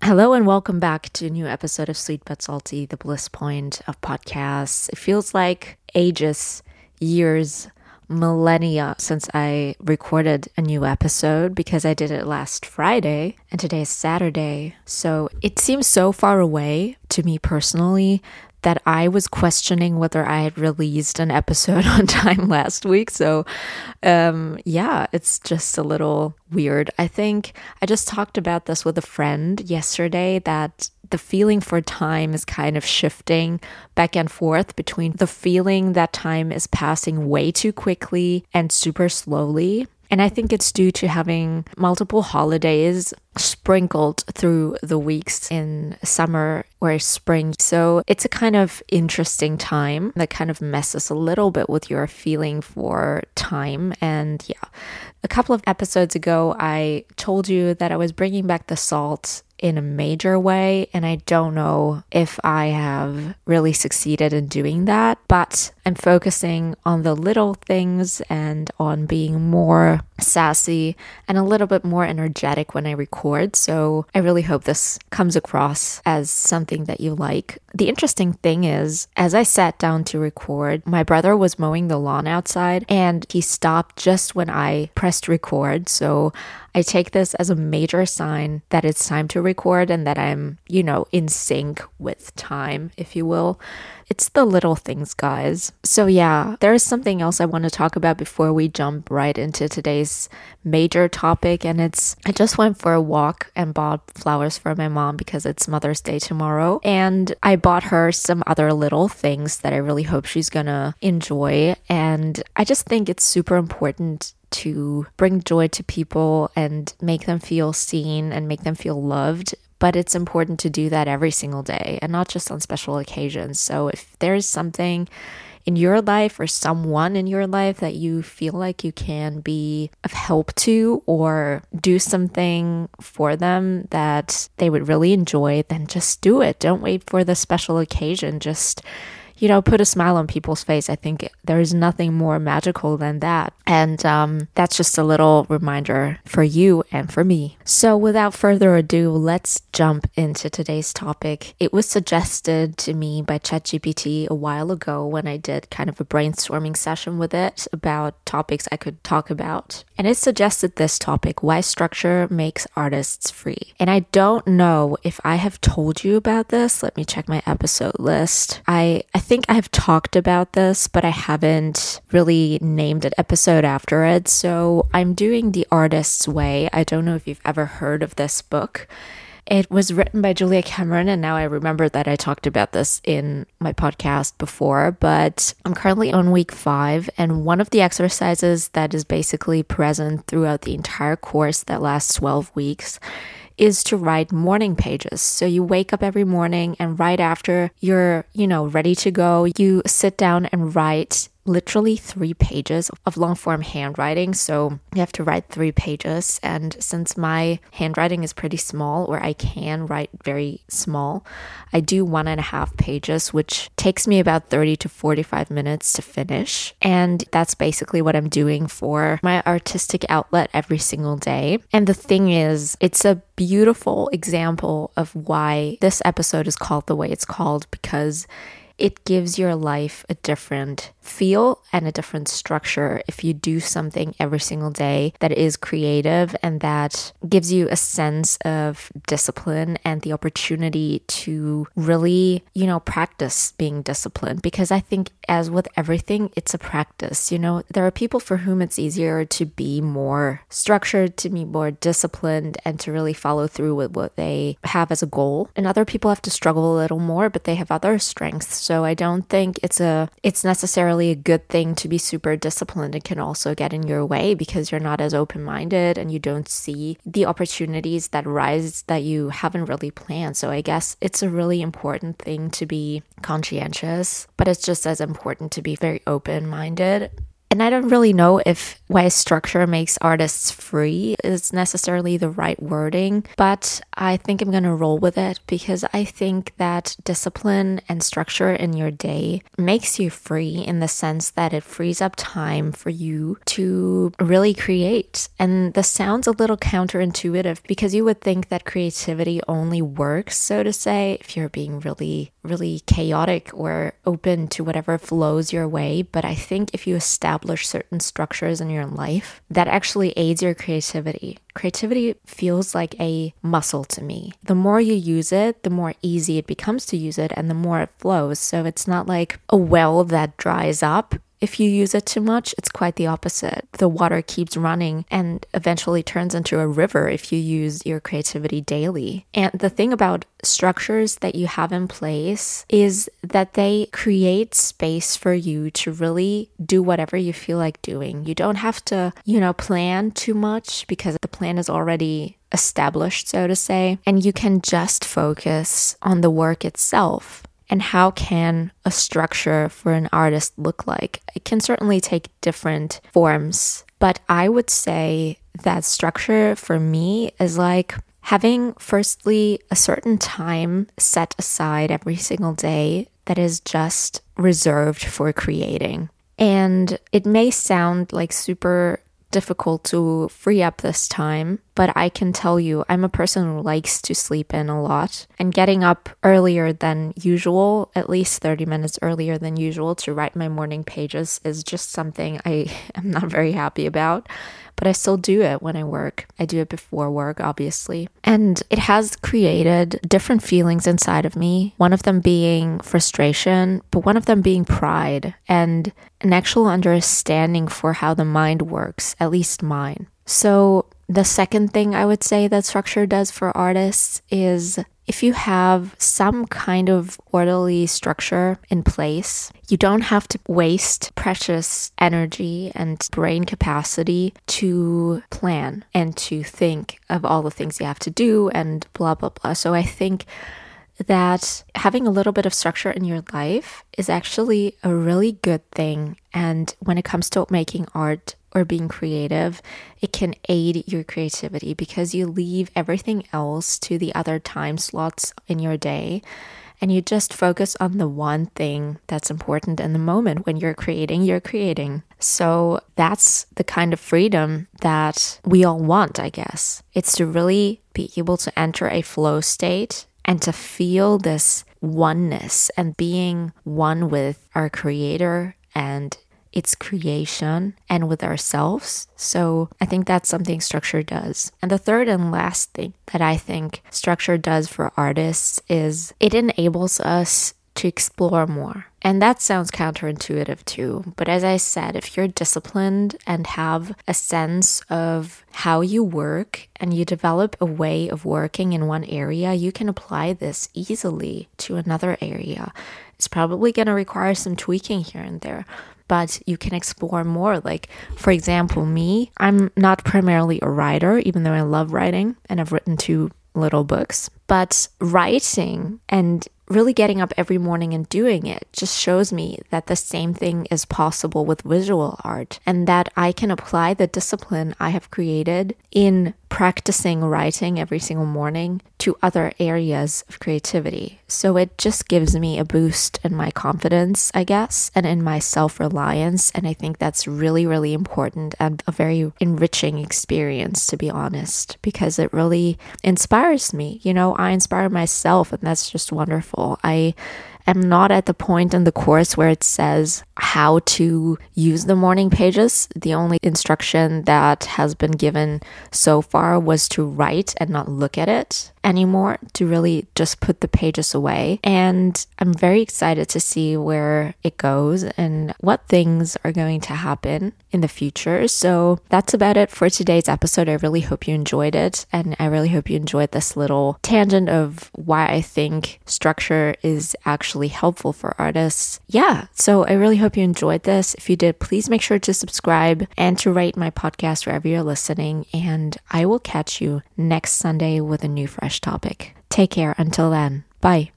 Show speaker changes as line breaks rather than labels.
Hello and welcome back to a new episode of Sweet But Salty, the bliss point of podcasts. It feels like ages, years, millennia since I recorded a new episode because I did it last Friday and today is Saturday. So it seems so far away to me personally that I was questioning whether I had released an episode on time last week. So, it's just a little weird. I think I just talked about this with a friend yesterday that the feeling for time is kind of shifting back and forth between the feeling that time is passing way too quickly and super slowly. And I think it's due to having multiple holidays sprinkled through the weeks in summer or spring. So it's a kind of interesting time that kind of messes a little bit with your feeling for time. And yeah, a couple of episodes ago, I told you that I was bringing back the salt in a major way, and I don't know if I have really succeeded in doing that, but I'm focusing on the little things and on being more sassy and a little bit more energetic when I record. So I really hope this comes across as something that you like. The interesting thing is, as I sat down to record, my brother was mowing the lawn outside and he stopped just when I pressed record. So I take this as a major sign that it's time to record and that I'm, in sync with time, if you will. It's the little things, guys. So yeah, there is something else I want to talk about before we jump right into today's major topic. And I just went for a walk and bought flowers for my mom because it's Mother's Day tomorrow. And I bought her some other little things that I really hope she's gonna enjoy. And I just think it's super important to bring joy to people and make them feel seen and make them feel loved. But it's important to do that every single day and not just on special occasions. So if there's something in your life or someone in your life that you feel like you can be of help to or do something for them that they would really enjoy, then just do it. Don't wait for the special occasion. Just put a smile on people's face. I think there is nothing more magical than that. And that's just a little reminder for you and for me. So without further ado, let's jump into today's topic. It was suggested to me by ChatGPT a while ago when I did kind of a brainstorming session with it about topics I could talk about. And it suggested this topic, why structure makes artists free. And I don't know if I have told you about this. Let me check my episode list. I think I have talked about this, but I haven't really named an episode after it. So I'm doing The Artist's Way. I don't know if you've ever heard of this book. It was written by Julia Cameron, and now I remember that I talked about this in my podcast before, but I'm currently on week 5, and one of the exercises that is basically present throughout the entire course that lasts 12 weeks is to write morning pages. So you wake up every morning and right after you're, ready to go, you sit down and write literally 3 pages of long form handwriting. So you have to write 3 pages. And since my handwriting is pretty small, or I can write very small, I do 1.5 pages, which takes me about 30 to 45 minutes to finish. And that's basically what I'm doing for my artistic outlet every single day. And the thing is, it's a beautiful example of why this episode is called the way it's called, because it gives your life a different feel and a different structure if you do something every single day that is creative and that gives you a sense of discipline and the opportunity to really, practice being disciplined. Because I think, as with everything, it's a practice. There are people for whom it's easier to be more structured, to be more disciplined, and to really follow through with what they have as a goal. And other people have to struggle a little more, but they have other strengths. So I don't think it's necessarily a good thing to be super disciplined. It can also get in your way because you're not as open-minded and you don't see the opportunities that rise that you haven't really planned. So I guess it's a really important thing to be conscientious, but it's just as important to be very open-minded. And I don't really know if why structure makes artists free is necessarily the right wording, but I think I'm going to roll with it because I think that discipline and structure in your day makes you free in the sense that it frees up time for you to really create. And this sounds a little counterintuitive because you would think that creativity only works, so to say, if you're being really, really chaotic or open to whatever flows your way. But I think if you establish certain structures in your life, that actually aids your creativity. Creativity feels like a muscle to me. The more you use it, the more easy it becomes to use it and the more it flows. So it's not like a well that dries up. If you use it too much, it's quite the opposite. The water keeps running and eventually turns into a river if you use your creativity daily. And the thing about structures that you have in place is that they create space for you to really do whatever you feel like doing. You don't have to, plan too much because the plan is already established, so to say, and you can just focus on the work itself. And how can a structure for an artist look like? It can certainly take different forms, but I would say that structure for me is like having, firstly, a certain time set aside every single day that is just reserved for creating. And it may sound like super difficult to free up this time, but I can tell you I'm a person who likes to sleep in a lot, and getting up earlier than usual, at least 30 minutes earlier than usual to write my morning pages is just something I am not very happy about. But I still do it when I work. I do it before work, obviously. And it has created different feelings inside of me. One of them being frustration, but one of them being pride and an actual understanding for how the mind works, at least mine. So the second thing I would say that structure does for artists is if you have some kind of orderly structure in place, you don't have to waste precious energy and brain capacity to plan and to think of all the things you have to do and blah, blah, blah. So I think that having a little bit of structure in your life is actually a really good thing. And when it comes to making art or being creative, it can aid your creativity because you leave everything else to the other time slots in your day. And you just focus on the one thing that's important in the moment. When you're creating. So that's the kind of freedom that we all want, I guess. It's to really be able to enter a flow state and to feel this oneness and being one with our creator and its creation and with ourselves. So I think that's something structure does. And the third and last thing that I think structure does for artists is it enables us to explore more. And that sounds counterintuitive too. But as I said, if you're disciplined and have a sense of how you work and you develop a way of working in one area, you can apply this easily to another area. It's probably going to require some tweaking here and there, but you can explore more. Like, for example, me, I'm not primarily a writer, even though I love writing and I've written 2 little books. But writing and really getting up every morning and doing it just shows me that the same thing is possible with visual art and that I can apply the discipline I have created in practicing writing every single morning to other areas of creativity. So it just gives me a boost in my confidence, I guess, and in my self-reliance. And I think that's really, really important and a very enriching experience, to be honest, because it really inspires me. I inspire myself, and that's just wonderful. I am not at the point in the course where it says how to use the morning pages. The only instruction that has been given so far was to write and not look at it anymore, to really just put the pages away. And I'm very excited to see where it goes and what things are going to happen in the future. So that's about it for today's episode. I really hope you enjoyed it. And I really hope you enjoyed this little tangent of why I think structure is actually helpful for artists. Yeah, so I really hope you enjoyed this. If you did, please make sure to subscribe and to rate my podcast wherever you're listening. And I will catch you next Sunday with a new fresh topic. Take care until then. Bye.